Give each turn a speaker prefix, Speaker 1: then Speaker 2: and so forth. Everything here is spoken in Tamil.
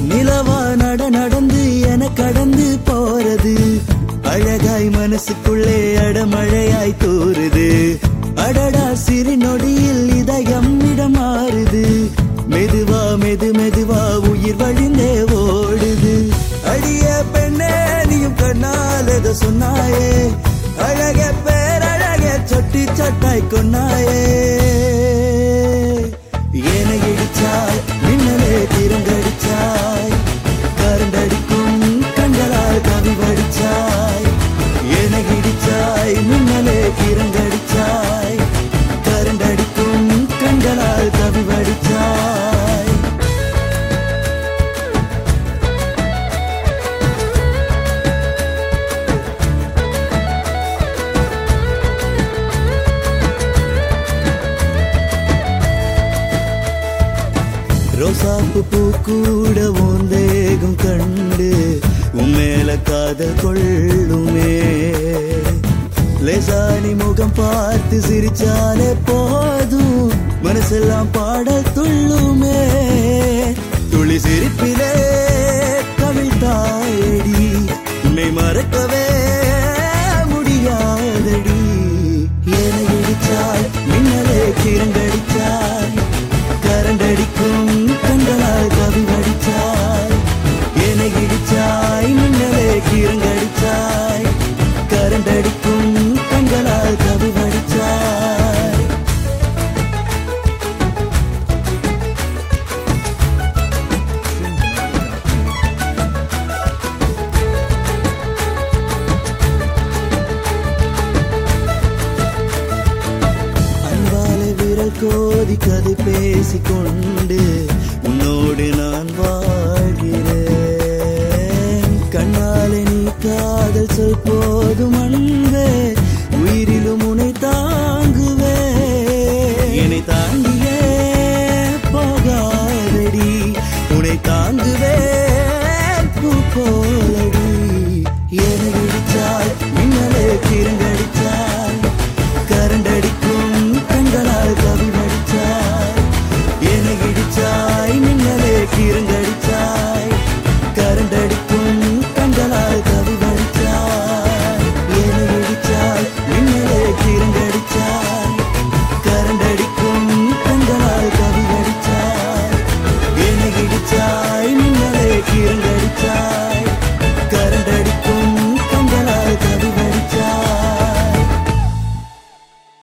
Speaker 1: நிலவா நடந்து என கடந்து போறது அழகாய் மனசுக்குள்ளே அடமழையாய் தோறுது. அடடா சிறு நொடியில் இதயம் இடமாறுது. மெதுவா மெதுவா உயிர் வழிந்தே ஓடுது. அடிய பெண்ணே நீயும் கண்ணால் எதை சொன்னாயே, அழக பேரழக சொட்டி சட்டாய் கொன்னாயே. ஏன இடிச்சாய் மின்னலே திறங்கடிச்சாய், கரண்டடிக்கும் கண்களால் கவி வடிச்சாய். ஏன இடிச்சாய் மின்னலே திறங்கடிச்சாய், கரண்டடிக்கும் கண்களால் கவி வடிச்சாய். ரோசாப்பு பூ கூட உந்தேகம் கண்டு உம்மேல காதல் கொள்ளுமே. லேசானி முகம் பார்த்து சிரிச்சாலே போதும் மனசெல்லாம் பாடல் துள்ளுமே. துளி சிரிப்பிலே கவிழ்த்தாயடி, உன்னை மறக்கவே முடியாதடி. என இடிச்சாய் மின்னலே கிரங்கடிச்சாய், கரண்டடிக்கும் கண்களால் கவி வடிச்சாய். என இடிச்சாய் மின்னலே கிரங்கடிச்சாய், கரண்டடிக்கும் கண்களால் கவி வடிச்சாய். அன்பாலே விரல் கோதி கதை பேசிக்கொண்டு உன்னோடு நான் வாழ்கிறேன். கண்ணாலே நீ காதல் சொல் போதும் அன்பே, உயிரிலும் உன்னை தாங்குவே. என்னை தாங்கியே போகாதடி, உன்னை தாங்கு